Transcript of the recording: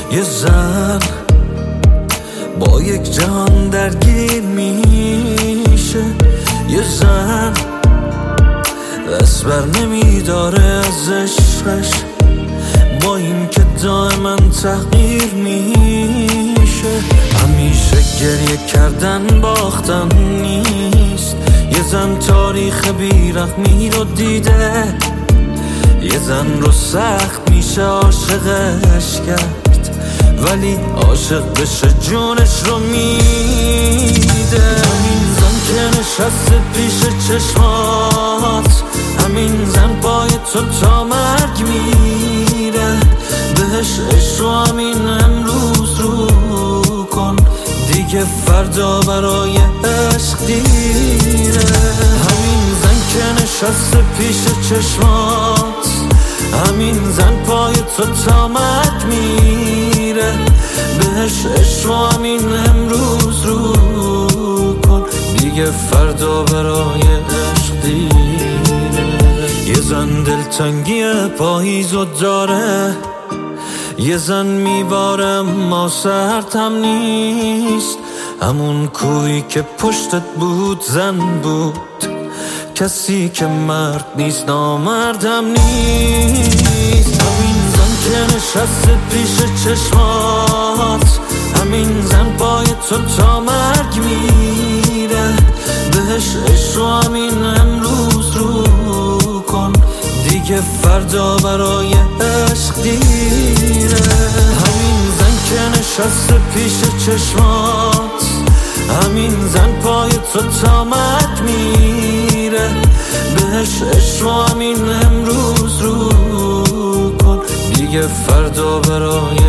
یه زن با یک جهان درگیر میشه، یه زن دست بر نمیداره از عشقش، با این که دائما تحقیر میشه. همیشه گریه کردن باختن نیست، یه زن تاریخ بیرحمی رو دیده، یه زن رو سخت میشه عاشقش کرد، ولی عاشق بشه جونش رو میده. همین زن که نشسته پیش چشمات، همین زن پای تو تا مرگ میره، بهش عشق رو همین امروز رو کن، دیگه فردا برای عشق دیره. همین زن که نشسته پیش چشمات، همین زن پای تو تا مرگ میره، بهش عشق رو همین امروز رو کن، دیگه فردا برای عشق دیره. یه زن دلتنگی پاییزو داره، یه زن میباره ما سردم نیست، همون کوی که پشتت بود زن بود، کسی که مرد نیست نامردم نیست. همین زن که نشسته پیش چشمات، همین زن پای تو تا مرگ میره، بهش عشق رو همین امروز رو کن، دیگه فردا برای عشق دیره. همین زن که نشسته پیش چشمات، همین زن پای تو تا مرگ میره، بهش عشق رو همین امروز رو کن، دیگه فردا برای